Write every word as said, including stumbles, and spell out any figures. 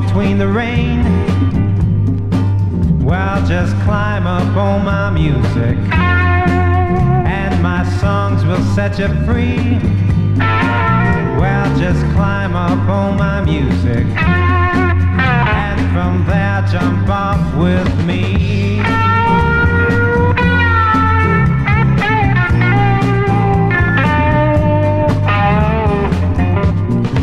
between the rain. Well, just climb up on my music, and my songs will set you free. Well, just climb up on my music, and from there jump off with me.